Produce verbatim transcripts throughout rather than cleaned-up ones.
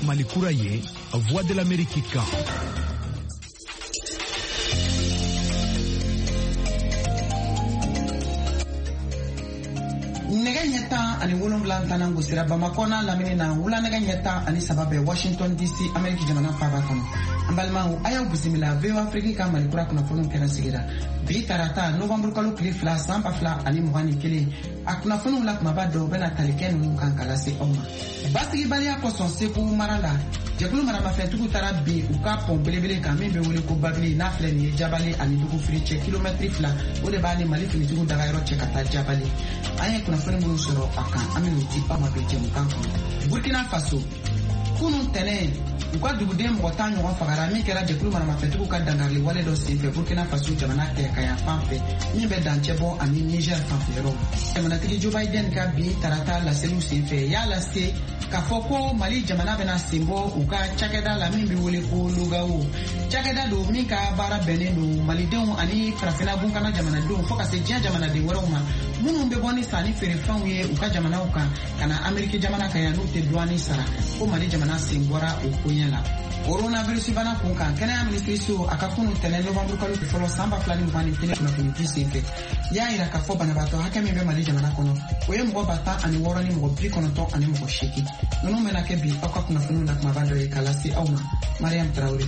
Malikura ye, Voix de l'Amérique kan. Nega nyata ani wolonwula ntana ngosira Bamako na lamini na wula nega nyata ani sababe Washington D C Amerika jamana faba kono. Ambalmangu aya bisimila veo Afrika ka Malikura kuna fonu kena sigira. Bi tarata November kalo klifla samba fla ani mwani kili. Akuna fonu la kumabado bena talikenu nkankala se oma. Basigi bali ya koson seku marala. Jekulu marama fentuku tara bi uka pon belebele kamembe wole ko babili na fle ni jabali ani duku friche kilometri fla ode bani mali fini tuku daga yoro chekata jabali. Aya kuna fonu mulu soro akan aminuti ama beje mukanko. Burkina Faso kunu tene uka dugude mota nyɔgɔn fagara min kɛra jɛkulu maramafɛntigiw ka dangarili wale dɔ senfɛ Burkina Faso jamana tɛ ka yan fanfɛ min bɛ dancɛ bɔ ani Niger fanfɛ yɔrɔ jamanatigi Joe Biden ka bi tarata laseliw senfɛ y'a lase k'a fɔ ko Mali jamana bɛna sen bɔ u ka cakɛda la min bɛ wele ko Logawo cakɛda don min ka baara bɛnnen don malidenw ani farafina bunkana jamanadenw fɔ ka se diɲɛ jamanaden wɛrɛw ma minnu bɛ bɔ ni sanni feerefɛnw ye u ka jamanaw kan ka na Ameriki jamana kan yan n'u tɛ duwani sara ko Mali jamana sen bɔra o ko ɲɛ la coronavirus bana kun kan kɛnɛya minisiriso a ka kunu tɛnɛ novembre kalo fɔlɔ san ba fila ni mugan ni kelen kunnafonidi senfɛ y'a yira k'a fɔ banabaatɔ hakɛ min bɛ Mali jamana kɔnɔ o ye mɔgɔ ba tan ani wɔɔrɔ ni mɔgɔ bi kɔnɔntɔn ani mɔgɔ seegin ninnu bɛna kɛ bi aw ka kunnafoniw na kumaba dɔ ye k'a lase aw ma Mariam Traoré.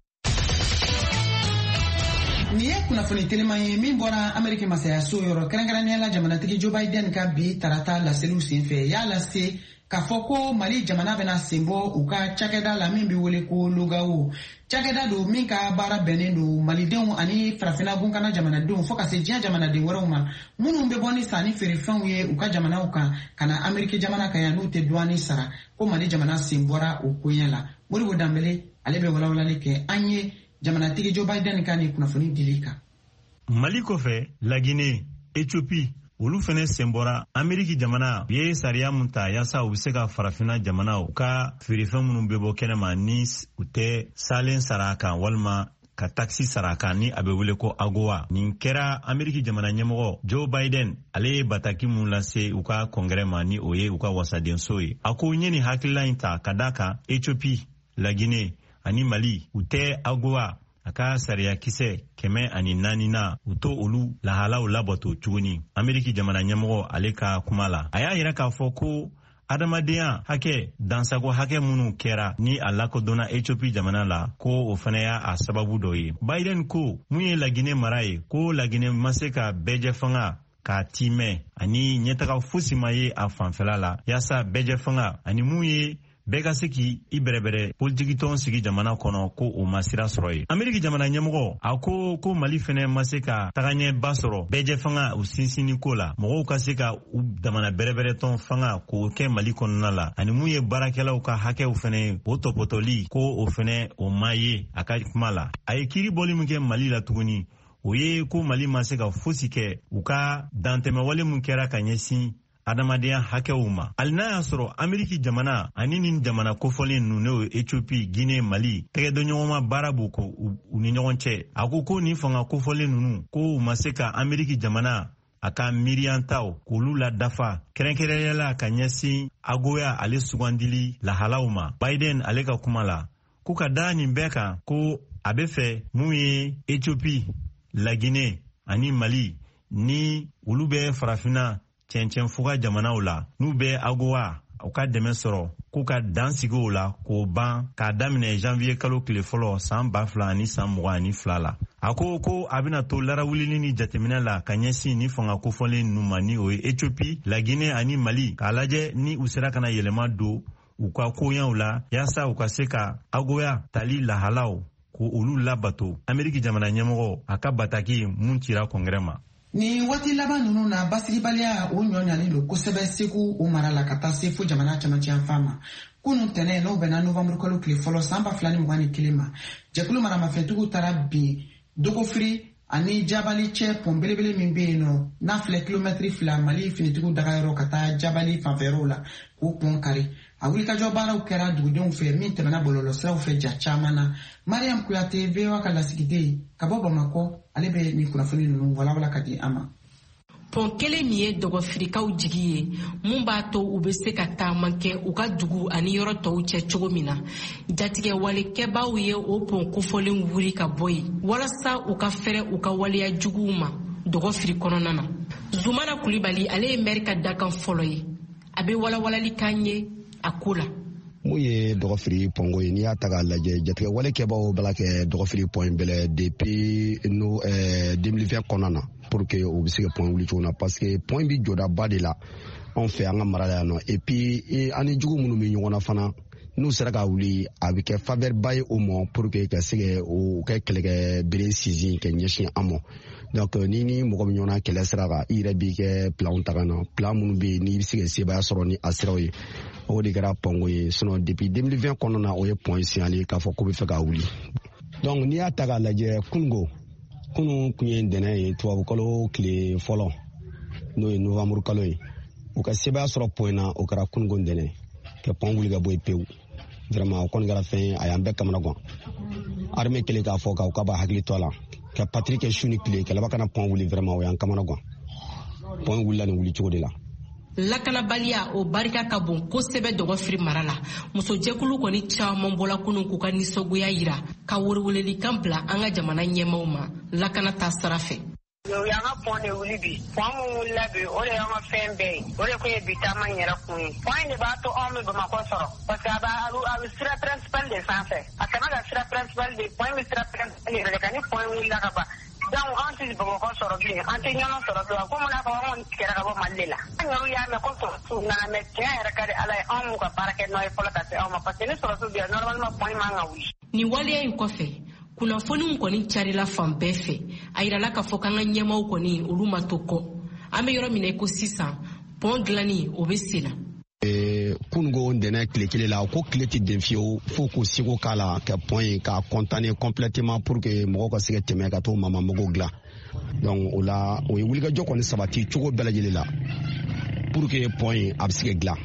Ni ye kunnafoni telima ye min bɔra Ameriki masayaso yɔrɔ kɛrɛnkɛrɛnnenya la jamanatigi Joe Biden ka bi tarata laseliw senfɛ y'a lase k'a fɔ ko Mali jamana bɛna sen bɔ u ka cakɛda la min bɛ wele ko Logawo cakɛda don min ka baara bɛnnen don malidenw ani farafina bunkana jamanadenw fɔ ka se diɲɛ jamanaden wɛrɛw ma minnu bɛ bɔ ni sanni feerefɛnw ye u ka jamanaw kan ka na Ameriki jamana kan yan n'u tɛ duwani sara ko Mali jamana sen bɔra o ko ɲɛ la Modibo Dambele ale bɛ walawalali kɛ an ye jamanatigi Joe Biden ka ni kunnafoni dili kan. Mali kɔfɛ La Guinée, Éthiopie olu fɛnɛ sen bɔra Ameriki jamana ye sariya mun ta yasa u bɛ se ka farafina jamana u ka feerefɛn minnu bɛ bɔ kɛnɛma ni u tɛ salen sara kan walima ka taxi sara kan ni a bɛ wele ko AGOA. Nin kɛra Ameriki jamana ɲɛmɔgɔ Joe Biden ale ye bataki mun lase u ka kɔngrɛ ma ni o ye u ka wasadenso ye. A ko n ye nin hakilila in ta ka da kan Éthiopie, La Guinée ani Mali u tɛ AGOA a ka sariya kisɛ kɛmɛ ani naani na u to olu lahalaw labato tuguni. Ameriki jamana ɲɛmɔgɔ ale ka kuma la a y'a yira k'a fɔ ko adamadenya hakɛ dansago hakɛ minnu kɛra ni a lakodɔnna Éthiopie jamana la ko o fana y'a a sababu dɔ ye. Biden ko mun ye La Guinée mara ye ko La Guinée ma se ka bɛɛjɛ fanga k'a timɛ ani ɲɛtaga fosi ma ye a fanfɛla la yasa bɛɛjɛ fanga ani mun ye bɛɛ ka se k'i i bɛrɛbɛrɛ politiki tɔn sigi jamana kɔnɔ ko o ma sira sɔrɔ ye. Ameriki jamana ɲɛmɔgɔ a ko ko Mali fɛnɛ ma se ka tagaɲɛba sɔrɔ bɛɛjɛ fanga u sinsinni ko la mɔgɔw ka se ka u damana bɛrɛbɛrɛ tɔn fanga k'o kɛ Mali kɔnɔna la ani mun ye baarakɛlaw ka hakɛw fɛnɛ o tɔpɔtɔli ko o fɛnɛ o ma ye a ka kuma la. A ye kiiri bɔli min kɛ Mali la tuguni o ye ko Mali ma se ka fosi kɛ u ka dantɛmɛwale mun kɛra ka ɲɛsin adamadenya hakɛw ma. Ali n'a y'a sɔrɔ Ameriki jamana ani nin jamana kofɔlen ninnu n'o ye Éthiopie, Guinée, Mali tɛgɛdɔɲɔgɔnma baara b'u ko u ni ɲɔgɔn cɛ. A ko ko nin fanga kofɔlen ninnu ko u ma se ka Ameriki jamana a ka miiriyantaw k'olu la dafa kɛrɛnkɛrɛnyala ka ɲɛsin AGOA ale sugandili lahalaw ma. Biden ale ka kuma la ko ka da nin bɛɛ kan ko a bɛ fɛ mun ye Éthiopie, La Guinée ani Mali ni olu bɛ farafina cɛncɛn fuga jamanaw la n'u bɛ AGOA u ka dɛmɛ sɔrɔ k'u ka dan sigi o la k'o ban k'a daminɛ janvier kalo tile fɔlɔ san ba fila ani san mugan ani fila la. A ko ko a bɛna to larawulili ni jateminɛ la ka ɲɛsin ni fanga kofɔlen ninnu ma ni o ye Éthiopie, La Guinée ani Mali k'a lajɛ ni u sera ka na yɛlɛma don u ka koɲɛw la yasa u ka se ka AGOA tali lahalaw ko olu labato. Ameriki jamana ɲɛmɔgɔ a ka bataki mun cira kɔngrɛ ma. Ni waati laban ninnu na basigibaliya o ɲɔɲalen don kosɛbɛ Segu o mara la ka taa se fo jamana cɛmancɛ yanfan ma. Kunun tɛnɛ n'o bɛnna novembre kalo tile fɔlɔ san ba fila ni mugan ni kelen ma jɛkulu maramafɛntigiw taara bin Dogofiri ani Jabali cɛ pɔn belebele min bɛ yen nɔ n'a filɛ kilomɛtiri fila Mali finitigiw dagayɔrɔ ka taa Jabali fanfɛyɔrɔw la k'o pɔn kari. A wulikajɔ baaraw kɛra dugudenw fɛ min tɛmɛna bɔlɔlɔsiraw fɛ ja caman na. Mariam Kuyate V O A ka lasigiden ka bɔ Bamakɔ ale bɛ nin kunnafoni ninnu walawala ka di an ma. pɔn kelen min ye dɔgɔfirikaw jigi ye mun b'a to u bɛ se ka taama kɛ u ka dugu ani yɔrɔ tɔw cɛ cogo min na jatigɛwalekɛbaw ye o pɔn kofɔlen wuli ka bɔ yen walasa u ka fɛrɛ u ka waleya juguw ma dɔgɔfiri kɔnɔna na. Zumana Kulibali ale ye maire ka dakan fɔlɔ ye a bɛ walawalali kan ye a ko la. Mun ye dɔgɔfiri pɔngo ye n'i y'a ta k'a lajɛ jatigɛwalekɛbaw bala kɛ dɔgɔfiri pɔn bɛlɛ depuis no deux mille vingt kɔnɔna na pour que o bɛ se ka pɔn wuli cogo na parce que pɔn bi jɔdaba de la anw fɛ an ka mara la yan nɔ et puis ani jugu minnu bɛ ɲɔgɔn na fana n'u sera ka wuli a bɛ kɛ faveur ba ye o ma pour que ka se ka o kɛ kɛlɛkɛ bere sinsin ka ɲɛsin an ma. Donc ni ni mɔgɔ min ɲɔgɔnna kɛlɛ sira kan i yɛrɛ b'i kɛ plan ta ka na plan minnu bɛ yen n'i bɛ se ka sebaya sɔrɔ ni a siraw ye o de kɛra pɔngo ye sinon depuis deux mille vingt kɔnɔna na o ye pɔn signalé k'a fɔ k'o bɛ fɛ ka wuli. Donc n'i y'a ta k'a lajɛ kununko kunun kun ye ntɛnɛn ye tubabukalo tile fɔlɔ n'o ye novembre kalo ye u ka sebaya sɔrɔ pɔn na o kɛra kununko ntɛnɛn ka pɔn wuli ka bɔ yen pewu vraiment o kɔni kɛra fɛn ye a y'an bɛɛ kamana gan armée kɛlen k'a fɔ k'a b'a hakili to a la ka Patrick kɛ su ni tile kɛlɛba kana pɔn wuli vraiment o y'an kamana gan pɔn wulila nin wuli cogo de la. Lakanabaliya o barika ka bon kosɛbɛ dɔgɔfiri mara la musojɛkulu kɔni caman bɔla kunun k'u ka nisɔngoya yira ka welewelelikan bila an ka jamana ɲɛmaaw ma lakana ta sira fɛ. Yo y'an ka pɔn de wuli bi pɔn mun wulila bi o de y'an ka fɛn bɛɛ ye o de kun ye bi taama yɛrɛ kun ye pɔn de b'a to anw bɛ Bamakɔ sɔrɔ parce que a b'a a bɛ sira principal de sanfɛ a kana ka sira principal de pɔn bɛ sira principal yɛrɛ de kan ni pɔn wulila ka ban donc an tɛ Bamakɔ sɔrɔ bilen an tɛ ɲɔgɔn sɔrɔ bilen ko mun na fɔ anw tigɛra ka bɔ Mali de la an yɛrɛ y'a mɛn ko sɔrɔsiw nana mais tiɲɛ yɛrɛ ka di Ala ye anw m'u ka baara kɛ n'o ye fɔlɔ ka se anw ma parce que ni sɔrɔsiw bɛ yan normalement pɔn man ka wuli. Nin waleya in kɔfɛ kunnafoniw kɔni carila fan bɛɛ fɛ a yirala k'a fɔ k'an ka ɲɛmaaw kɔni olu ma to kɔ an bɛ yɔrɔ min na ko sisan pɔn dilanni o bɛ sen na. Kununko ntɛnɛn tile kelen la ko tile tɛ den fiyewu fo k'o seko k'a la ka pɔn ye k'a kɔntanne complètement pour que mɔgɔw ka se ka tɛmɛ ka t'o mamamago dilan donc o la o ye wulikajɔ kɔni sabati cogo bɛɛ lajɛlen la pour que pɔn ye a bɛ se ka dilan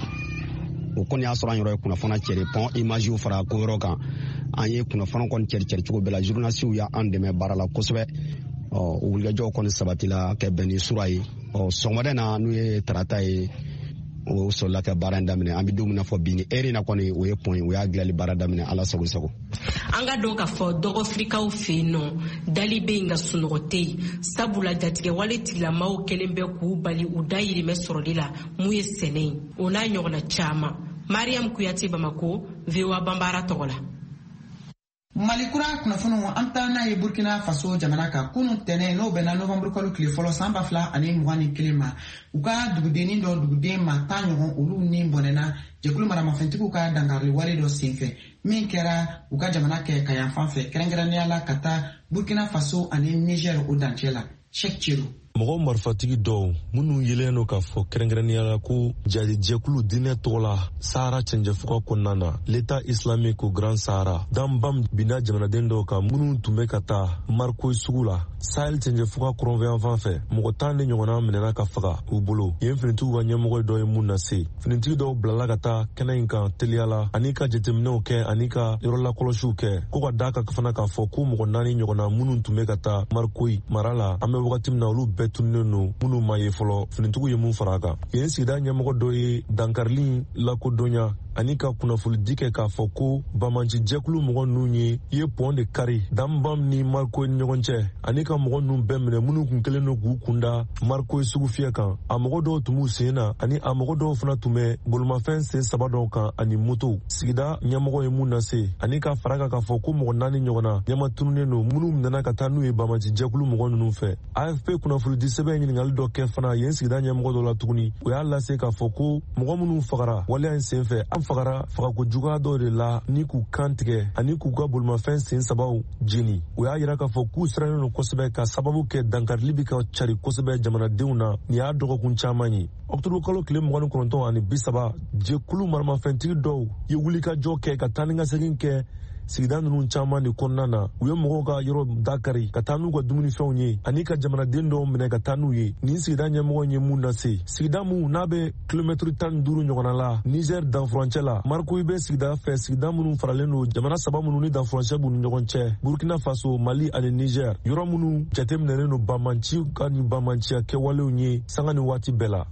o kɔni y'a sɔrɔ an yɛrɛ ye kunnafoni cɛri pɔn images fara ko yɔrɔ kan an ye kunnafoni kɔni cɛri cɛri cogo bɛɛ la journalistes y'an dɛmɛ baara la kosɛbɛ ɔ o wulikajɔ kɔni sabatila ka bɛn ni sura ye ɔ sɔgɔmada na n'u ye tarata ye o sɔrɔla ka baara in daminɛ an bɛ don min na fɔ bi ni heure na kɔni o ye pɔn ye o y'a dilanli baara daminɛ ala sago sago. An ka dɔn k'a fɔ dɔgɔfirikaw fɛ yen nɔ dali bɛ yen nka sunɔgɔ tɛ yen sabula jatigɛwale tigilamaaw kɛlen bɛ k'u bali u dayirimɛ sɔrɔli la mun ye sɛnɛ ye o n'a ɲɔgɔnna caman. Mariam Kuyate, Bamako, V O A Bambara tɔgɔ la. Malikura kunnafoniw an taa n'a ye Burkina Faso jamana kan kunun tɛnɛn n'o bɛnna novembre kalo tile fɔlɔ san ba fila ani mugan ni kelen ma u ka dugudennin dɔ duguden ma tan ɲɔgɔn olu ni bɔnɛna jɛkulu maramafɛntigiw ka dankari wale dɔ senfɛ min kɛra u ka jamana kɛ ka yan fan fɛ kɛrɛnkɛrɛnnenya la ka taa Burkina Faso ani Niger o dancɛ la Cheikh Chiro. Mɔgɔ marifatigi dɔw minnu yelen no k'a fɔ kɛrɛnkɛrɛnnenya la ko jajɛkulu diinɛ tɔgɔ la Sahara cɛnjɛfuga kɔnɔna na l'État islamique au Grand Sahara danbam binna jamanaden dɔw kan minnu tun bɛ ka taa Marikoy sugu la Sahel cɛnjɛfuga kɔrɔnfɛyan fan fɛ mɔgɔ tan de ɲɔgɔnna minɛna ka faga u bolo yen finitigiw ka ɲɛmɔgɔ dɔ ye mun lase finitigi dɔw bilala ka taa kɛnɛ in kan teliya la ani ka jateminɛw kɛ ani ka yɔrɔlakɔlɔsiw kɛ ko ka da ka fana k'a fɔ ko mɔgɔ naani ɲɔgɔnna minnu tun bɛ ka taa Marikoy mara la an bɛ wagati min na olu bɛɛ tunnen no minnu ma ye fɔlɔ finitigiw ye mun fara a kan yen sigida ɲɛmɔgɔ dɔ ye dankarili lakodɔnya ani ka kunnafolidi kɛ k'a fɔ ko bamanci jɛkulu mɔgɔ ninnu ye ye pɔn de kari danbam ni Marikoy ni ɲɔgɔn cɛ ani ka mɔgɔ ninnu bɛɛ minɛ minnu kun kelen no k'u kunda Marikoy sugu fiyɛ kan a mɔgɔ dɔw tun b'u sen na ani a mɔgɔ dɔw fana tun bɛ bolomafɛn sen saba dɔw kan ani moto sigida ɲɛmɔgɔ ye mun lase ani ka fara kan k'a fɔ ko mɔgɔ naani ɲɔgɔnna ɲɛma tununnen no minnu minɛna ka taa n'u ye bamanci jɛkulu mɔgɔ ninnu fɛ A F P kunnafolidi sɛbɛn ɲininkali dɔ kɛ fana yen sigida ɲɛmɔgɔ dɔ la tuguni o y'a lase k'a fɔ ko mɔgɔ minnu fagara waleya in senfɛ an fagara fagako juguya dɔw de la ni k'u kan tigɛ ani k'u ka bolomafɛn sen sabaw jeni o y'a yira k'a fɔ k'u sirannen no kosɛbɛ ka sababu kɛ dankarili bi ka cari kosɛbɛ jamanadenw na nin y'a dɔgɔkun caman ye ɔkutɔburu kalo tile mugan ni kɔnɔntɔn ani bi saba jɛkulu maramafɛntigi dɔw ye wulikajɔ kɛ ka taa ni ka segin kɛ sigida ninnu caman de kɔnɔna na u ye mɔgɔw ka yɔrɔ dakari ka taa n'u ka dumunifɛnw ye ani ka jamanaden dɔw minɛ ka taa n'u ye nin sigida ɲɛmɔgɔ ye mun lase sigida mun n'a bɛ kilomɛtiri tan ni duuru ɲɔgɔnna la Niger danfurancɛ la Mariko i bɛ sigida fɛ sigida minnu faralen don jamana saba minnu ni danfurancɛ b'u ni ɲɔgɔn cɛ Burkina Faso Mali ani Niger yɔrɔ minnu jateminɛlen don banmaci ka ni banmaciya kɛwalew ye sanga ni waati bɛɛ la.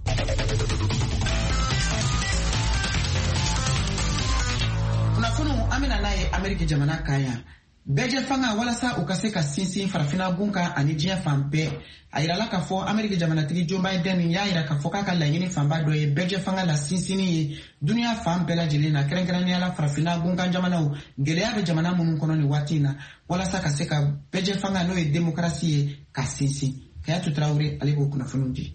kunnafoni an bɛna n'a ye Ameriki jamana kan yan bɛɛ fanga walasa u ka se ka sinsin farafina bun kan ani diɲɛ fan bɛɛ a yirala k'a fɔ Ameriki jamanatigi Joe Biden y'a yira k'a fɔ k'a ka laɲini fanba dɔ ye bɛɛ fanga la sinsini ye duniya fan bɛɛ lajɛlen na kɛrɛnkɛrɛnnenya la farafina bun kan jamanaw gɛlɛya bɛ jamana minnu kɔnɔ nin waati in na walasa ka se ka bɛɛ fanga n'o ye démocratie ye ka sinsin Kayatu Traoré ale b'o kunnafoniw di.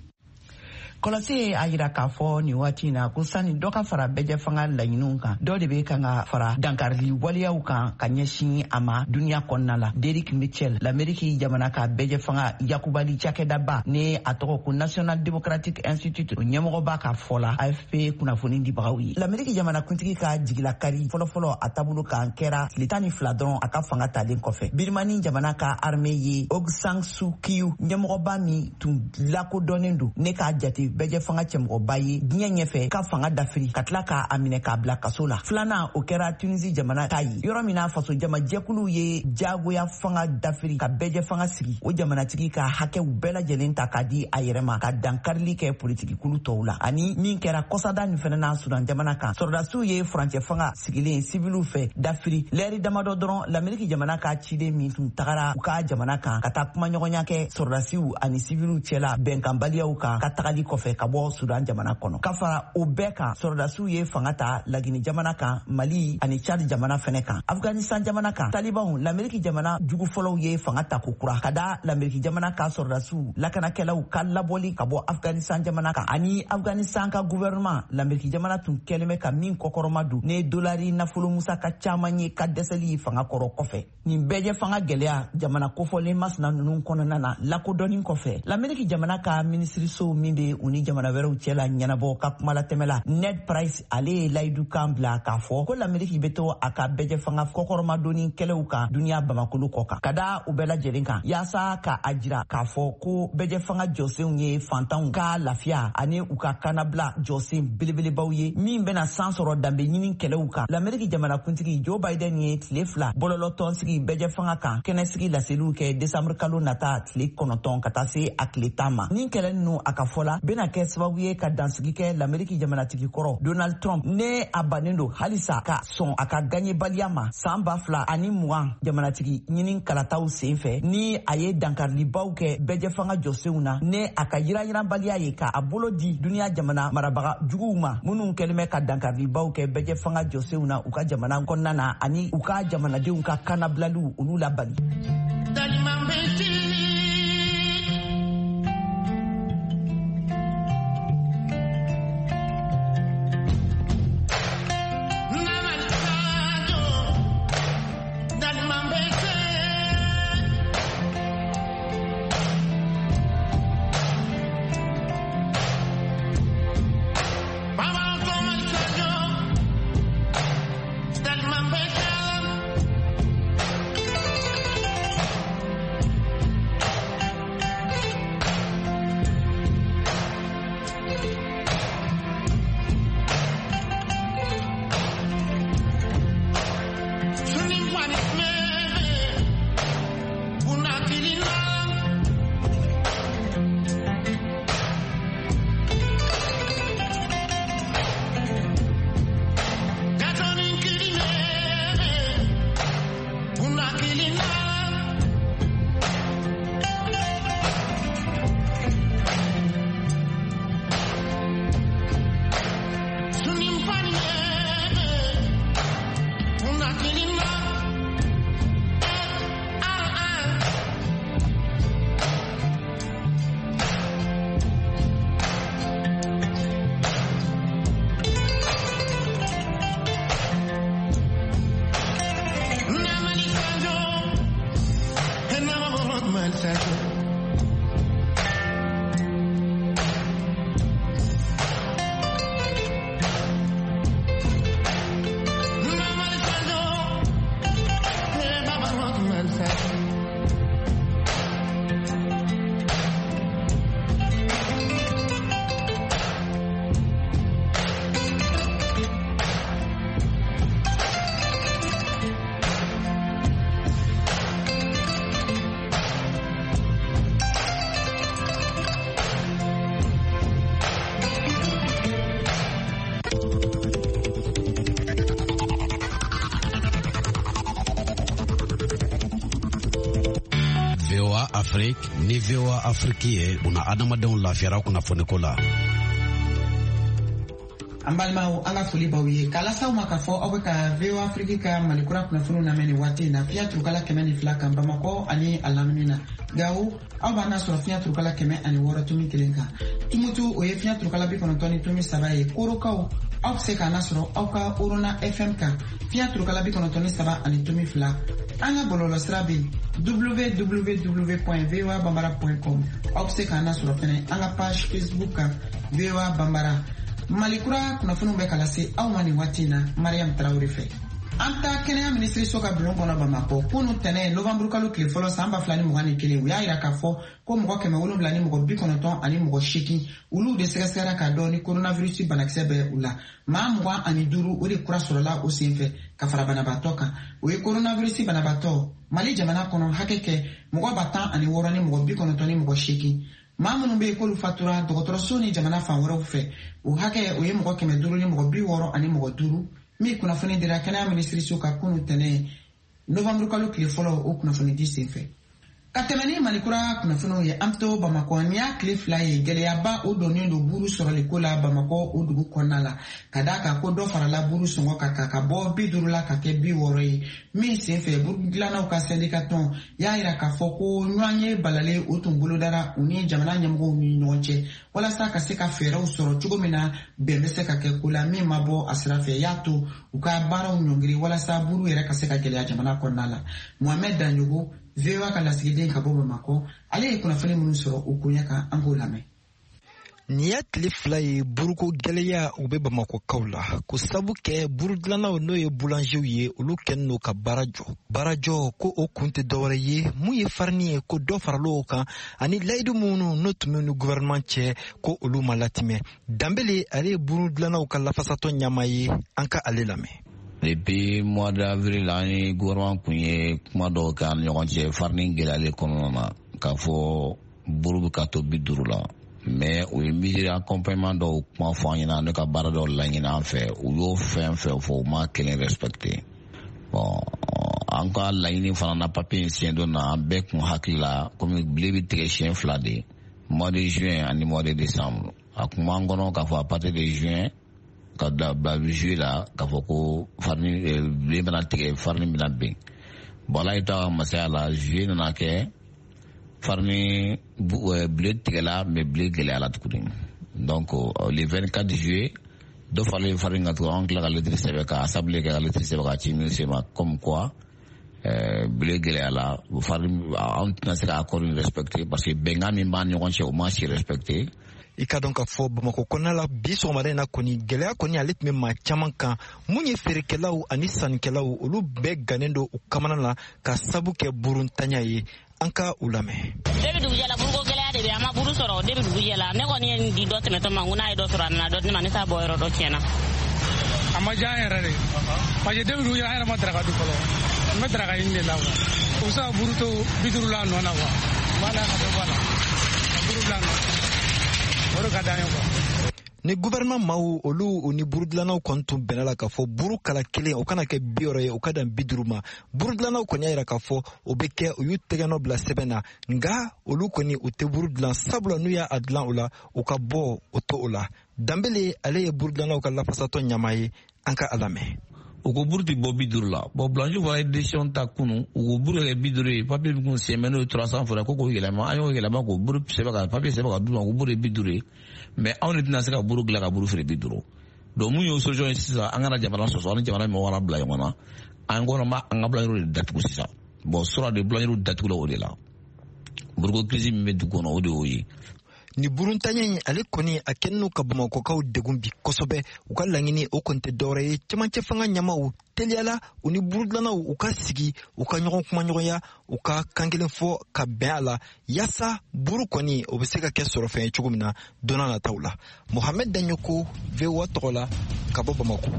Kɔlɔsi a yira k'a fɔ nin waati in na ko sani dɔ ka fara bɛɛ fanga laɲiniw kan dɔ de bɛ kan ka fara dankarili waleyaw kan ka ɲɛsin a ma duniya kɔnɔna la Derek Mitchell l'Amérique jamana ka bɛɛ fanga yakubali cakɛdaba ni a tɔgɔ ko National Democratic Institute ɲɛmɔgɔba ka fɔ la A F P kunnafoni dibagaw ye l'Amérique jamana kuntigi ka jigilakari fɔlɔfɔlɔ a taabolo kan kɛra tile tan ni fila dɔrɔn a ka fanga talen kɔfɛ Birimani jamana ka armée ye Aung San Suu Kyi ɲɛmɔgɔba min tun lakodɔnnen don ne k'a jate bɛɛ fanga cɛmɔgɔba ye diɲɛ ɲɛfɛ ka fanga dafiri ka tila k'a minɛ k'a bila kaso la filanan o kɛra Tunisie jamana ta ye yɔrɔ min na faso jamajɛkulu ye jagoya fanga dafiri ka bɛɛ fanga sigi o jamanatigi ka hakɛw bɛɛ lajɛlen ta k'a di a yɛrɛ ma ka dankarili kɛ politikulu tɔw la ani min kɛra kɔsada nin fɛnɛ na Sudan jamana kan sɔrɔdasiw ye furancɛ fanga sigilen sibiliw fɛ dafiri lɛri damadɔ dɔrɔn l'Amérique jamana ka ciden min tun tagara u ka jamana kan ka taa kumaɲɔgɔnya kɛ sɔrɔdasiw ani sibiliw cɛla bɛnkanbaliyaw kan ka tagali kɔfɛ ka bɔ Sudan jamana kɔnɔ ka fara o bɛɛ kan sɔrɔdasiw ye fanga ta Lagini jamana kan Mali ani Chad jamana fɛnɛ kan Afghanistan jamana kan Talibanw l'Amérique jamana jugu fɔlɔw ye fanga ta kokura ka da l'Amérique jamana ka sɔrɔdasiw lakanakɛlaw ka labɔli ka bɔ Afghanistan jamana kan ani Afghanistan ka gouvernement l'Amérique jamana tun kɛlen bɛ ka min kɔkɔrɔma don ne dolari nafolo musa ka caman ye ka dɛsɛli fanga kɔrɔ kɔfɛ nin bɛɛ fanga gɛlɛya jamana kofɔlen masina ninnu kɔnɔna na lakodɔnni kɔfɛ l'Amérique jamana ka minisiriso min bɛ u ni jamana wɛrɛw cɛla ɲɛnabɔ ka kuma la tɛmɛ la Ned Price ale ye layidu kan bila k'a fɔ ko l'Amérique bɛ to a ka bɛɛ fanga kɔkɔrɔmadonni kɛlɛw kan duniya bamakolo kɔ kan ka da u bɛɛ lajɛlen kan yaasa ka a jira k'a fɔ ko bɛɛ fanga jɔsenw ye fantanw ka lafiya ani u ka kanabila jɔsen belebelebaw ye min bɛna san sɔrɔ danbe ɲini kɛlɛw kan l'Amérique jamanakuntigi Joe Biden ye tile fila bɔlɔlɔtɔn sigi bɛɛ fanga kan kɛnɛsigi laseliw kɛ décembre kalo nata tile kɔnɔntɔn ka taa se a tile tan ma nin kɛlɛ ninnu a ka fɔ la bɛna kɛ sababu ye ka dansigi kɛ l'Amérique jamanatigi kɔrɔ Donald Trump ne a bannen don halisa ka sɔn a ka gaɲebaliya ma san ba fila ani mugan jamanatigi ɲini kalataw sen fɛ ni a ye dankarilibaw kɛ bɛɛ fanga jɔsenw na ne a ka yiranyiranbaliya ye ka a bolo di duniya jamana marabaga juguw ma minnu kɛlen bɛ ka dankarilibaw kɛ bɛɛ fanga jɔsenw na u ka jamana kɔnɔna na ani u ka jamanadenw ka kanabilaliw olu labali. V O A Afrique ni V O A Afrique ye una adamadenw lafiyara kunnafoniko la. An balimaw an ka foli b'aw ye k'a lasaw ma k'a fɔ aw bɛ ka V O A Afrique ka malikura kunnafoniw lamɛn nin waati in na fiɲɛ turukala kɛmɛ ni fila kan Bamakɔ ani a lamini na gawo aw b'an sɔrɔ fiɲɛ turukala kɛmɛ ani wɔɔrɔ tumi kelen kan Tumutu o ye fiɲɛ turukala bi kɔnɔntɔn ni tumi saba ye Korokaw aw bɛ se k'an sɔrɔ aw ka Orona F M kan fiɲɛ turukala bi kɔnɔntɔn ni saba ani tumi fila an ka bɔlɔlɔsira bɛ w w w point v o a bambara point com aw bɛ se k'an sɔrɔ fɛnɛ an ka page Facebook kan V O A Bambara. Malikura kunnafoniw bɛ kala se aw ma nin waati in na Mariam Tarawele fɛ. An ta kɛnɛya minisiriso ka bulon kɔnɔ Bamakɔ kunu tɛnɛ novembre kalo tile fɔlɔ san ba fila ni mugan ni kelen u y'a yira k'a fɔ ko mɔgɔ kɛmɛ wolonwula ni mɔgɔ bi kɔnɔntɔn ani mɔgɔ seegin olu de sɛgɛsɛgɛra k'a dɔn ni coronavirus banakisɛ bɛ u la maa mugan ani duuru o de kura sɔrɔla o senfɛ ka fara banabaatɔ kan o ye coronavirus banabaatɔ Mali jamana kɔnɔ hakɛ kɛ mɔgɔ ba tan ani wɔɔrɔ ni mɔgɔ bi kɔnɔntɔn ni mɔgɔ seegin maa minnu bɛ yen k'olu fatura dɔgɔtɔrɔso ni jamana fan wɛrɛw fɛ o hakɛ o ye mɔgɔ kɛmɛ duuru ni mɔgɔ bi wɔɔrɔ ani mɔgɔ duuru min kunnafoni dira kɛnɛya minisiriso ka kunu tɛnɛ novembre kalo tile fɔlɔ o kunnafoni di senfɛ ka tɛmɛ ni malikura kunnafoniw ye an bɛ to Bamakɔ ni y'a tile fila ye gɛlɛyaba o donnen don buru sɔrɔli ko la Bamakɔ o dugu kɔnɔna la ka d'a kan ko dɔ farala buru sɔngɔ kan ka ka bɔ bi duuru la ka kɛ bi wɔɔrɔ ye min senfɛ buru dilannaw ka syndicatɔn y'a yira k'a fɔ ko ɲɔgɔn ye balalen o tun bolodara u ni jamana ɲɛmɔgɔw ni ɲɔgɔn cɛ walasa ka se ka fɛɛrɛw sɔrɔ cogo min na bɛn bɛ se ka kɛ ko la min ma bɔ a sira fɛ y'a to u ka baaraw ɲɔngiri walasa buru yɛrɛ ka se ka gɛlɛya jamana kɔnɔna la Mohamed Danjogo V O A ka lasigiden ka bɔ Bamakɔ ale ye kunnafoni minnu sɔrɔ o koɲɛ kan an k'o lamɛn. Nin y'a tile fila ye buruko gɛlɛya u bɛ Bamakɔkaw la ko sabu kɛ burudilannaw n'o ye boulangew ye olu kɛlen don ka baara jɔ baara jɔ ko o kun tɛ dɔwɛrɛ ye mun ye farini ye ko dɔ farala o kan ani layidu minnu n'o tun bɛ ni gouvernement cɛ ko olu ma latimɛ Danbele ale ye burudilannaw ka lafasatɔ ɲama ye an ka ale lamɛn. Depuis mois d'avril la ni gouvernement kun ye kuma dɔw kɛ an ni ɲɔgɔn cɛ farini gɛlɛyalen kɔnɔna na k'a fɔ buru bɛ ka to bi duuru la mais u ye mesure accompagnement dɔw kuma fɔ an ɲɛna ne ka baara dɔw laɲini an fɛ u y'o fɛn fɛn fɔ u ma kelen respecté bon an ka laɲini fana na papier siɲɛ dɔ na an bɛɛ kun hakili la komi bile bɛ tigɛ siɲɛ fila de mois de juin ani mois de décembre a kun b'an kɔnɔ k'a fɔ à partir de juin ka da ba juillet la k'a fɔ ko farini bile bɛna tigɛ farini bɛna ben bon ala y'i to a ka masaya la juillet nana kɛ farini bile tigɛla mais bile gɛlɛyala tuguni donc le vingt-quatre juillet dɔ faralen farini kan tuguni an tila ka lettre sɛbɛn ka assemblée kɛ ka lettre sɛbɛn ka ci ministre ma comme quoi bile gɛlɛyala farini an tɛna se ka accord respecter parce que bɛnkan min b'an ɲɔgɔn cɛ o ma si respecter. I ka dɔn ka fɔ Bamakɔ kɔnɔna la bi sɔgɔmada in na kɔni gɛlɛya kɔni ale tun bɛ maa caman kan mun ye feerekɛlaw ani sannikɛlaw olu bɛɛ gannen don u kamana la ka sabu kɛ buruntanya ye an ka u lamɛn. Debi dugujɛla buruko gɛlɛya de bɛ an ma buru sɔrɔ debi dugujɛla ne kɔni ye di dɔ tɛmɛtɔ ma n ko n'a ye dɔ sɔrɔ a nana dɔ di ne ma ne t'a bɔ yɔrɔ dɔ tiɲɛna. A ma diya an yɛrɛ de parce que debi dugujɛla an yɛrɛ ma daraka dun fɔlɔ n bɛ daraka ɲini de la quoi o bɛ se ka buru to bi duuru la a nɔ na quoi n b'a la ka dɔ bɔ a la ka buru bila a nɔ na. Ni gouvernement maaw olu ni burudilannaw kɔni tun bɛnna la k'a fɔ buru kala kelen o kana kɛ bi wɔɔrɔ ye o ka dan bi duuru ma burudilannaw kɔni y'a yira k'a fɔ o bɛ kɛ u y'u tɛgɛnɔ bila sɛbɛn na nka olu kɔni u tɛ buru dilan sabula n'u y'a dilan o la u ka bɔ o to o la Danbele ale ye burudilannaw ka lafasatɔ ɲama ye an ka a lamɛn. U ko buru tɛ bɔ bi duuru la bon boulangerie fana ye décision ta kunun u ko buru kɛ bi duuru ye papier min kun sen bɛ n'o ye trois cents fɔra ko k'o yɛlɛma an y'o yɛlɛma k'o buru sɛbɛn ka papier sɛbɛn ka d'u ma ko buru ye bi duuru ye mais anw de tɛna se ka buru dilan ka buru feere bi duuru donc mun y'o solution ye sisan an kana jamana sɔsɔ an ni jamana min wara bila ɲɔgɔn na an kɔnɔ ma an ka boulangerie de datugu sisan bon sɔrɔ de boulangerie datugula o de la buruko crise min bɛ dugu kɔnɔ o de y'o ye. Ni buruntanya in ale kɔni a kɛlen n'u ka Bamakɔkaw degun bi kosɛbɛ u ka laɲini o kɔni tɛ dɔwɛrɛ ye cɛmancɛ fanga ɲɛmaaw teliyala u ni burudilannaw u ka sigi u ka ɲɔgɔn kumaɲɔgɔnya u ka kan kelen fɔ ka bɛn a la yaasa buru kɔni o bɛ se ka kɛ sɔrɔfɛn ye cogo min na don n'a nataw la. Mohamed Danyoko V O A tɔgɔ la ka bɔ Bamakɔ.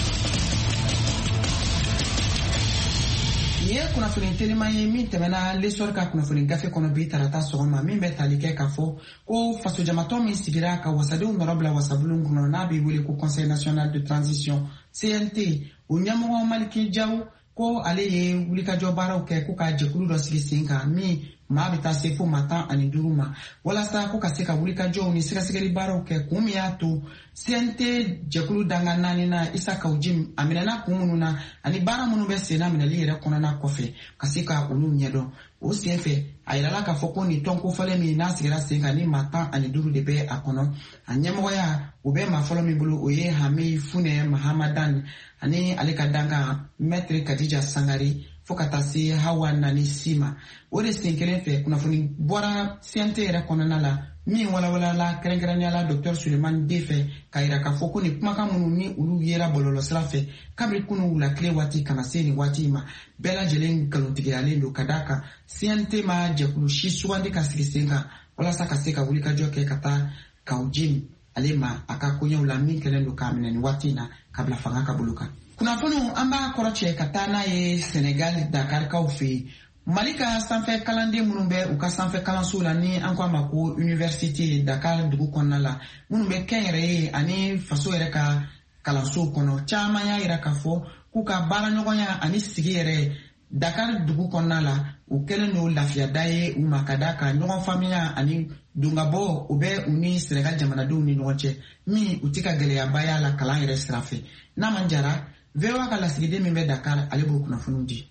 Nin ye kunnafoni teliman ye min tɛmɛna lesɔri ka kunnafoni gafe kɔnɔ bi tarata sɔgɔma min bɛ tali kɛ k'a fɔ ko fasojamatɔ min sigira ka wasadenw nɔrɔ bila wasabulon kɔnɔ n'a bɛ wele ko Conseil national de transition C N T o ɲɛmɔgɔ Maliki Jaw ko ale ye wulikajɔ baaraw kɛ ko ka jɛkulu dɔ sigi sen kan min maa bɛ taa se fo maa tan ani duuru ma walasa ko ka se ka wulikajɔw ni sɛgɛsɛgɛli baaraw kɛ kun min y'a to C N T jɛkulu danga naani na Isa Kawujim a minɛna kun minnu na ani baara minnu bɛ senna minɛli yɛrɛ kɔnɔna kɔfɛ ka se ka olu ɲɛdɔn o sen fɛ a yirala k'a fɔ ko nin tɔnkofɔlen min n'a sigira sen kan ni maa tan ani duuru de bɛ a kɔnɔ a ɲɛmɔgɔya o bɛ maa fɔlɔ min bolo o ye Hami Funɛ Mahamadan ani ale ka dankan Maitre Kadija Sangare fo ka taa se Hawa Nani Sima o de sen kelen fɛ kunnafoni bɔra C N T yɛrɛ kɔnɔna la min walawalala kɛrɛnkɛrɛnnenya Dr Suleiman De fɛ ka yira k'a fɔ ko nin kumakan minnu ni olu yera bɔlɔlɔsira fɛ kabiri kunu wula tile waati kana se nin waati ma bɛɛ lajɛlen nkalontigiyalen don ka d'a kan C N T ma jɛkulu si sugandi ka sigi sen kan walasa ka se ka wulikajɔ kɛ ka taa Kawujim ale ma a ka koɲɛw la min kɛlen don k'a minɛ nin waati na ka bila fanga ka bolo kan. Kunnafoniw an b'a kɔrɔcɛ ka taa n'a ye Senegal Dakarikaw fɛ yen Mali ka sanfɛ kalanden minnu bɛ u ka sanfɛ kalanso la ni an ko a ma ko Université Dakar dugu kɔnɔna la minnu bɛ kɛnyɛrɛye ani faso yɛrɛ ka kalanso kɔnɔ caman y'a yira k'a fɔ k'u ka baaraɲɔgɔnya ani sigi yɛrɛ Dakar dugu kɔnɔna la u kɛlen don lafiyada ye u ma ka da ka ɲɔgɔn faamuya ani dongabɔ u bɛ u ni Senegal jamanadenw ni ɲɔgɔn cɛ min u tɛ ka gɛlɛyaba y'a la kalan yɛrɛ sira fɛ n'a man jara V O A ka lasigiden min bɛ Dakar ale b'o kunnafoniw di.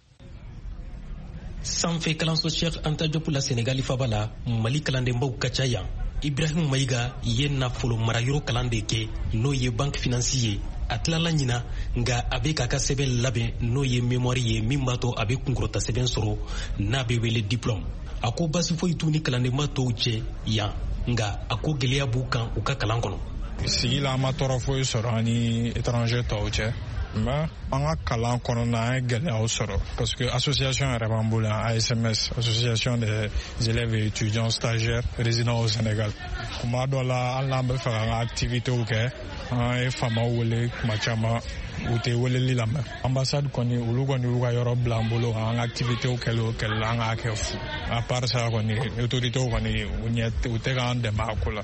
Sanfɛ kalanso Cheikh Anta Diop la Senegali faba la Mali kalandenbaw ka ca yan. Ibrahim Mayiga ye nafolo marayɔrɔ kalan de kɛ n'o ye banque financier ye a tilala ɲina nga a bɛ k'a ka sɛbɛn labɛn n'o ye mémoire ye min b'a to a bɛ kunkɔrɔta sɛbɛn sɔrɔ n'a bɛ wele diplôme a ko basi foyi t'u ni kalandenba tɔw cɛ yan nga a ko gɛlɛya b'u kan u ka kalan kɔnɔ. Sigi la an ma tɔɔrɔ foyi sɔrɔ ani étranger tɔw cɛ mais an ka kalan kɔnɔna an ye gɛlɛyaw sɔrɔ parce que association yɛrɛ b'an bolo A S M S association des élèves et étudiants stagiaires résidents au Sénégal kuma dɔ la hali n'an bɛ fɛ k'an ka activitéw kɛ an ye faamaw wele kuma caman u tɛ weleli lamɛn ambassade kɔni olu kɔni y'u ka yɔrɔ bila an bolo an ka activitéw kɛli o kɛli la an k'a kɛ fu à part ça kɔni autoritéw kɔni u ɲɛ u tɛ k'an dɛmɛ a ko la.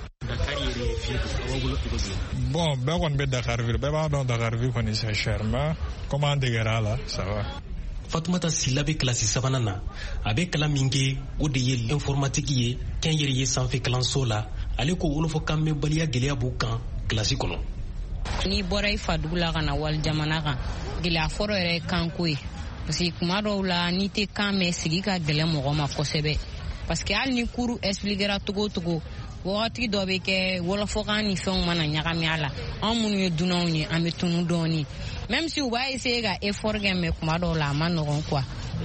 Bon bɛɛ kɔni bɛ Dakar ville bɛɛ b'a dɔn Dakar ville kɔni c'est cher mais comme an degera la ça va. Fatoumata Sila bɛ kilasi sabanan na a bɛ kalan min kɛ o de ye informatique ye kɛnyɛrɛye sanfɛ kalanso la ale ko wolofɔkan mɛnbaliya gɛlɛya b'u kan kilasi kɔnɔ. N'i bɔra i fa dugu la ka na wali jamana kan gɛlɛya fɔlɔ yɛrɛ ye kanko ye parce que kuma dɔw la n'i tɛ kan mɛn sigi ka gɛlɛn mɔgɔ ma kosɛbɛ parce que hali ni cours expliquera togo o togo wagati dɔ bɛ kɛ wɔlɔfɔkan ni fɛnw mana ɲagami a la anw minnu ye dunanw ye an bɛ tunu dɔɔni même si u b'a essayer ka effort kɛ mais kuma dɔw la a ma nɔgɔn quoi.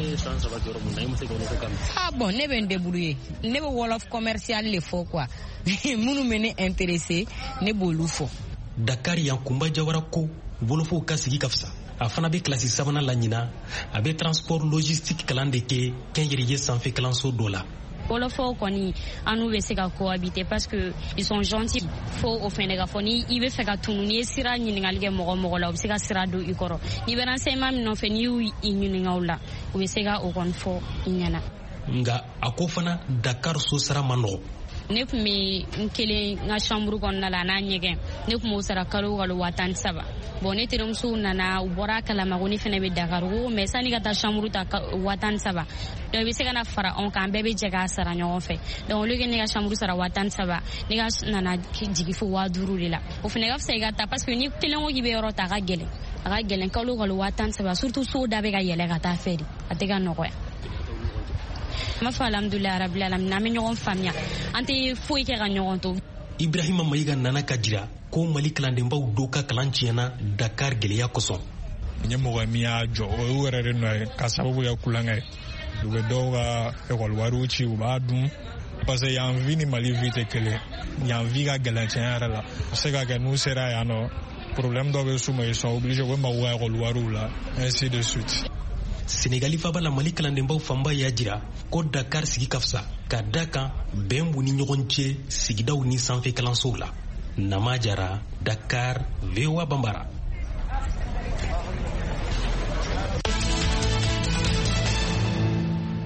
Ah bon ne bɛ n débrouiller ne bɛ wolof commercial le fɔ quoi minnu bɛ ne intéressé ne b'olu fɔ. Dakar yan Kumba Jawara ko wolofow ka sigi ka fisa a fana bɛ kilasi sabanan la ɲina a bɛ transport logistique kalan de kɛ kɛnyɛrɛye sanfɛ kalanso dɔ la. Wolofɔw kɔni an n'u bɛ se ka cohabiter parce que ils sont gentils fo o fɛnɛ ka fɔ ni i bɛ fɛ ka tunu n'i ye sira ɲininkali kɛ mɔgɔ mɔgɔ la u bɛ se ka sira don i kɔrɔ n'i bɛ renseignement min nɔfɛ n'i y'u i ɲininka o la u bɛ se ka o kɔni fɔ i ɲɛna. Nga a ko fana Dakar so sara man nɔgɔ. Ne kun bɛ n kelen n ka chambre kɔnɔna la n'a ɲɛgɛn ne kun b'o sara kalo o kalo waa tan ni saba bon ne terimusow nana u bɔra a kalama ko ne fana bɛ Dakar ko mais sani ka taa chambre ta waa tan ni saba donc i bɛ se ka na fara anw kan bɛɛ bɛ jɛ k'a sara ɲɔgɔn fɛ donc olu kɛ ne ka chambre sara waa tan ni saba ne ka nana jigin fo waa duuru de la o fana ka fisa i ka taa parce que ni kelen ko k'i bɛ yɔrɔ ta a ka gɛlɛn a ka gɛlɛn kalo o kalo waa tan ni saba surtout so da bɛ ka yɛlɛ ka taa fɛ de a tɛ ka nɔgɔya. Ma fɔ alhamdulilayi rabil alamin an bɛ ɲɔgɔn faamuya an tɛ foyi kɛ ka ɲɔgɔn to. Ibrahima Mayiga nana ka jira ko Mali kalandenbaw dɔw ka kalan tiɲɛna Dakar gɛlɛya kosɔn. Ɲɛmɔgɔ min y'a jɔ o y'u yɛrɛ de nɔ ye ka sababu kɛ kulonkɛ ye u bɛ dɔw ka ekɔli wariw ci u b'a dun parce que yan vi ni Mali vi tɛ kelen yan vi ka gɛlɛn tiɲɛ yɛrɛ la a bɛ se ka kɛ n'u sera yan nɔ problème dɔ bɛ s'u ma ils sont obligés u bɛ mago ka ekɔli wariw la ainsi de suite. Senegali faba la Mali kalandenbaw fanba y'a jira ko Dakar sigi ka fisa ka da kan bɛn b'u ni ɲɔgɔn cɛ sigidaw ni sanfɛ kalansow la. Nama Jara, Dakar, V O A Bambara. An ta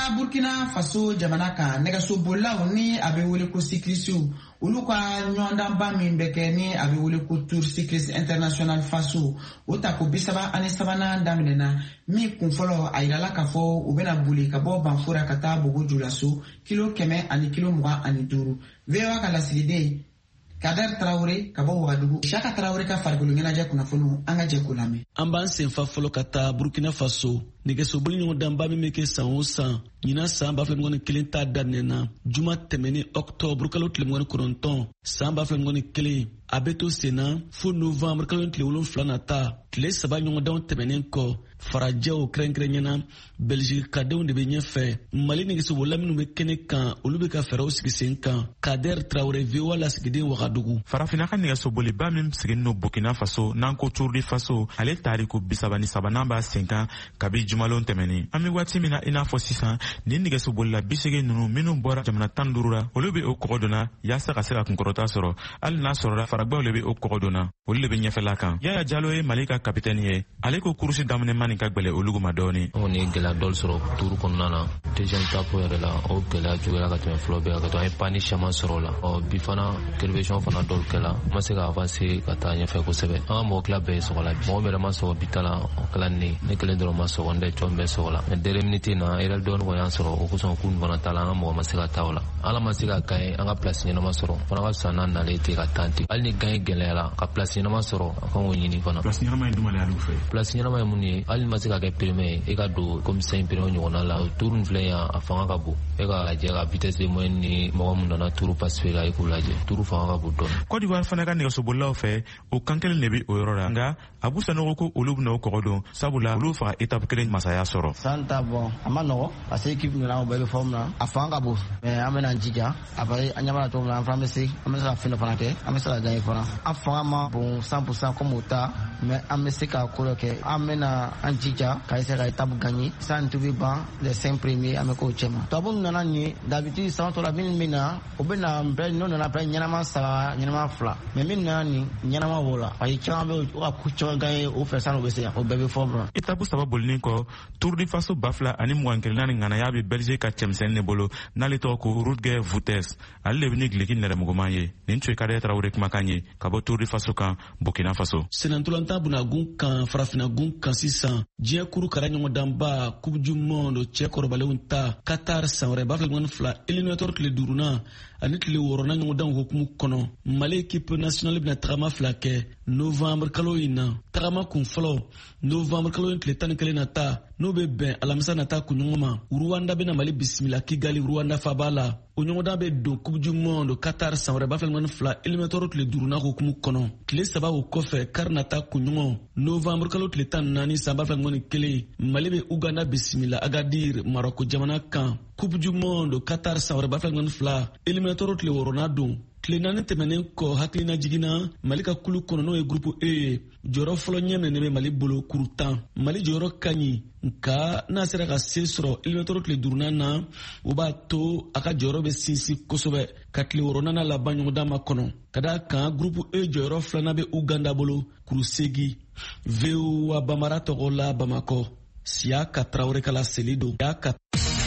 taga Burkina Faso jamana kan nɛgɛso bolilaw ni a bɛ wele ko cyclistes olu ka ɲɔgɔndanba min bɛ kɛ ni a bɛ wele ko Tour Cycliste International Faso o ta ko bisaba ani sabanan daminɛna min kun fɔlɔ a yirala k'a fɔ u bɛna boli ka bɔ Banfora ka taa Bogojulaso kilo kɛmɛ ani kilo mugan ani duuru V O A ka lasigiden Kader Traoré ka bɔ Wagadugu Shaka Traoré ka farikolo ɲɛnajɛ kunnafoniw an ka jɛ ko lamɛn. An b'an senfa fɔlɔ ka taa Burkina Faso nɛgɛsoboli ɲɔgɔndanba min bɛ kɛ san o san ɲinan san ba fila ni kelen ta daminɛna juma tɛmɛni octobre kalo tile mugan ni kɔnɔntɔn san ba fila ni kelen a bɛ to sen na fo novembre kalo tile wolonfila nata tile saba ɲɔgɔndanw tɛmɛnen kɔ farajɛw kɛrɛnkɛrɛnɲɛna Belgique kadenw de bɛ ɲɛfɛ Mali nɛgɛsobolila minnu bɛ kɛnɛ kan olu bɛ ka fɛɛrɛw sigi sen kan Kader Traoré V O A lasigiden Wagadugu. Farafinna ka nɛgɛsoboliba min sigilen no Burkina Faso n'an ko Tour de Faso ale taariku bisaba ni sabanan b'a sen kan kabi jumalon tɛmɛni. An bɛ waati min na i n'a fɔ sisan nin nɛgɛsobolila bisege ninnu minnu bɔra jamana tan duuru la olu bɛ o kɔgɔ donna yaasa ka se ka kunkɔrɔta sɔrɔ hali n'a sɔrɔla faragbaw le bɛ o kɔgɔ donna olu le bɛ ɲɛfɛla kan. Yaya Jalo ye Mali ka kapitɛni ye ale ko kurusi daminɛma nin ka gwɛlɛ olugu ma dɔɔni. O ni gɛlɛya dɔw sɔrɔ tuuru kɔnɔna na deuxième tape yɛrɛ la o gɛlɛya juguyara ka tɛmɛ fɔlɔ bɛɛ ka to an ye pani caman sɔrɔ o la ɔ bi fana kɛrɛfɛsiyɔn fana dɔw kɛla ma se ka avancer ka taa ɲɛfɛ kosɛbɛ an ka mɔgɔ tila bɛɛ ye sɔgɔla mɔgɔ min yɛrɛ ma sɔgɔ bi ta la o kɛla ne ne kelen dɔrɔn ma sɔgɔ n tɛ jɔn bɛɛ sɔgɔ la mɛ dernière minute na erreur dɔɔni kɔni y'an sɔrɔ o kosɔn k'u fana ta la an ka mɔgɔ ma se ka taa o la ala ma se ka gagner an ka place ɲɛnama sɔrɔ fana ka fisa n'an nalen ten ka taa ten hali ni gagner gɛlɛyara ka place ɲɛnama sɔrɔ a kan k'o ɲini fana. Place ɲɛnama ye jumɛn de y'ale fɛ? Place ɲɛnama ye mun ye hali ma se ka kɛ premier e ka don comme cinq premier ɲɔgɔnna la o tour nin filɛ yan a fanga ka bon e ka lajɛ ka vitesse de moyenne ni mɔgɔ min nana tour pacifié la e k'u lajɛ tour fanga ka bon dɔɔni. Côte d'Ivoire fana ka nɛgɛsobolilaw fɛ o kan kelen de bɛ o yɔrɔ la nka Abu Sanogo ko olu bɛna o kɔgɔ don sabula olu faga étape kelen masaya sɔrɔ. San ta bon a ma nɔgɔ parce que équipe nana o bɛɛ bɛ forme na a fanga ka bon mais an bɛna jija après an ɲɛ b'a la cogo min na an fana bɛ se an bɛ se ka fɛn dɔ fana kɛ an bɛ se ka gagner fana an fanga ma bon cent pour cent comme o ta mais an bɛ se ka ko dɔ kɛ an bɛna an jija ka essayer ka étape gagner sans tout ban les cinq premiers an bɛ k'o cɛ ma tubabu nana nin d'habitude san tɔ la minnu bɛ na o bɛ na bɛɛ n'o nana bɛɛ ɲɛnama saba ɲɛnama fila mais min nana nin ɲɛnama b'o la parce que caman bɛ o ka ko caman gagner o fɛ san o bɛ se yan o bɛɛ bɛ forme na. Étape saba bolinen kɔ Tour de Faso ba fila ani mugan kelenna ni ŋanaya bɛ Belgique ka cɛmisɛnnin de bolo n'ale tɔgɔ ko Rutger Voutes ale de bɛ ni gileki nɛrɛmuguman ye nin tun ye Kader Traoré kumakan ye ka bɔ Tour de Faso kan Burkina Faso. Senatolanta bunagun kan farafinagun kan sisan diɲɛ kuru kara ɲɔgɔndanba Coupe du Monde cɛ kɔrɔbalenw ta Qatar san wɛrɛ ba fila fila éliminatoire tile duurunan ani tile wɔɔrɔnan ɲɔgɔndan hukumu kɔnɔ Mali équipe nationale bɛna tagama fila kɛ novembre kalo in na tagama kun fɔlɔ novembre kalo in tile tan ni kelen nata n'o bɛ bɛn alamisa nata kunɲɔgɔn ma Rwanda bɛna Mali bisimila Kigali Rwanda faba la o ɲɔgɔndan bɛ don Coupe du Monde Qatar san wɛrɛ ba fila fila éliminatoire tile duurunan hukumu kɔnɔ tile saba o kɔfɛ kari nata kunɲɔgɔn novembre kalo tile tan ni naani san ba fila kelen Mali bɛ Uganda bisimila Agadir Maroko jamana kan Coupe du Monde Qatar san wɛrɛ ba fila fila éliminatoire tile wɔɔrɔnan don tile naani tɛmɛnen kɔ hakilina jiginna Mali ka kulu kɔnɔ n'o ye groupe E jɔyɔrɔ fɔlɔ ɲɛmɛ bɛ Mali bolo kuru tan Mali jɔyɔrɔ ka ɲi nka n'a sera ka se sɔrɔ éliminatoire tile duurunan na o b'a to a ka jɔyɔrɔ bɛ sinsin kosɛbɛ ka tile wɔɔrɔnan laban ɲɔgɔndan ma kɔnɔ ka d'a kan groupe E jɔyɔrɔ filanan bɛ Uganda bolo kuru segi V O A Bamara tɔgɔ la Bamakɔ Siaka Traoré ka laseli don Siaka.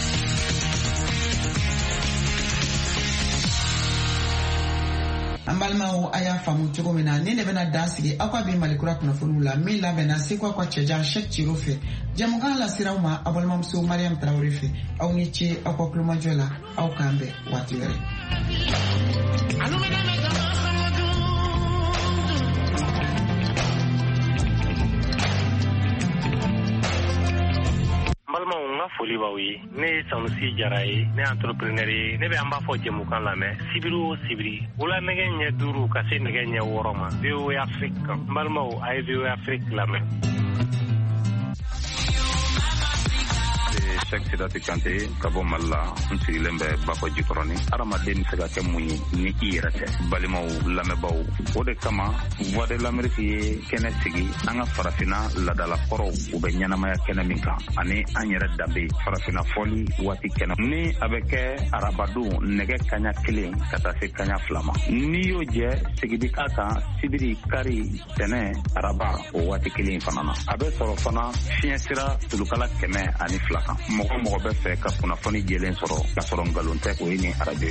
An balimaw a y'a faamu cogo min na ni de bɛna dan sigi aw ka bi malikura kunnafoniw la min labɛnna seko aw ka cɛjan Cheick Thilo fɛ jamukan lasiraw ma aw balimamuso Mariam Traoré fɛ aw ni ce aw ka kulomajɔ la aw k'an bɛn waati wɛrɛ. balimaw n ka foli b'aw ye ne ye Sanusi Jara ye ne ye entrepreneur ye ne bɛ an b'a fɔ jɛmukan lamɛn sibiri o sibiri wula nɛgɛ ɲɛ duuru ka se nɛgɛ ɲɛ wɔɔrɔ ma V O A Afrique kan n balimaw a ye V O A Afrique lamɛn. Cheick Sidati Kante ka bɔ Mali la n sigilen bɛ Bafɔ Jikɔrɔni adamaden bɛ se ka kɛ mun ye ni i yɛrɛ tɛ balimaw lamɛnbaw o de kama Voix de l'Amérique ye kɛnɛ sigi an ka farafina ladalakɔrɔw u bɛ ɲɛnamaya kɛnɛ min kan ani an yɛrɛ danbe farafina fɔli waati kɛnɛ ni a bɛ kɛ arabadon nɛgɛ kaɲa kelen ka taa se kaɲa fila ma n'i y'o jɛ sigidi k'a kan sibiri kari tɛnɛ araba o waati kelen fana na a bɛ sɔrɔ fana fiɲɛ sira tulukala kɛmɛ ani fila kan mɔgɔ mɔgɔ bɛ fɛ ka kunnafoni jɛlen sɔrɔ ka sɔrɔ nkalon tɛ o ye ni arajo